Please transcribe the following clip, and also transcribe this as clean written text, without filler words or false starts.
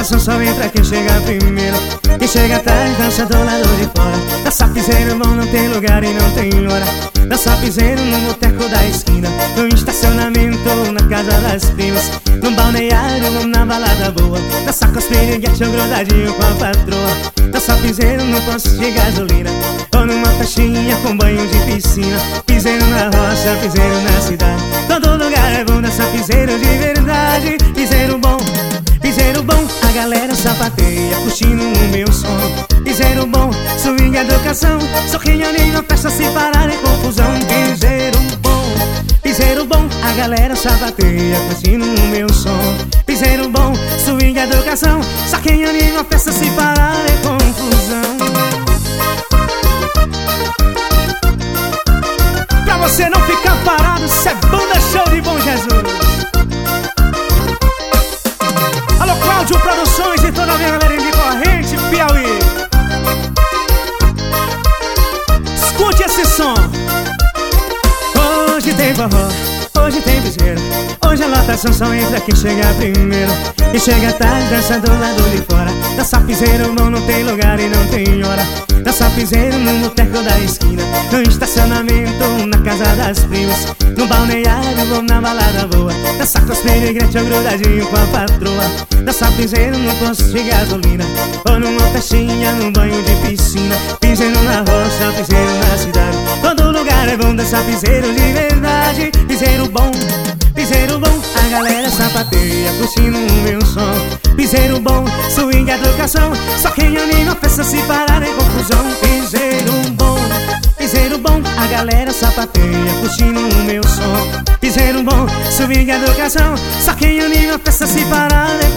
lotação só entra quem chega primeiro. Quem chega atrás dança do lado de fora. Dança piseiro bom, não tem lugar e não tem hora. Dança piseiro no boteco da esquina, no estacionamento ou na casa das primas, no balneário ou na balada boa. Dança com as piriguetes ou grudadinho com a patroa. Dança piseiro no posto de gasolina, ou numa festinha com banho de piscina. Piseiro na roça, piseiro na cidade, todo lugar é bom. Dança piseiro de verdade. Piseiro bom, a galera sapateia curtindo o meu som. Piseiro bom, swing, educação, sorrinha na festa, se parar é confusão. Piseiro bom, a galera sapateia curtindo o meu som. Piseiro bom, swing, educação, sorrinha na festa, se parar é confusão. Pra você não ficar parado, cê é bunda show de Bom Jesus. Alô, Cláudio Produções e toda a minha galera de Corrente, Piauí. Escute esse som. Hoje tem forró, hoje tem piseiro. Hoje a lotação só entra quem chega primeiro. Quem chega tarde dança do lado de fora. Dança piseiro bom, não tem lugar e não tem hora. Dança piseiro no boteco da esquina, no estacionamento ou na casa das primas, no balneário ou na balada boa. Dança com os piriguetes ou grudadinho com a patroa. Dança piseiro no posto de gasolina, ou numa festinha, num banho de piscina. Piseiro na roça, piseiro na cidade, todo lugar é bom. Dança piseiro de verdade. Piseiro bom, a galera sapateia curtindo o meu som. Piseiro bom, swing, educação, só quem anima a festa, se parar é confusão. Piseiro bom, a galera sapateia curtindo o meu som. Piseiro bom, swing, educação, só quem anima a festa, se parar é confusão.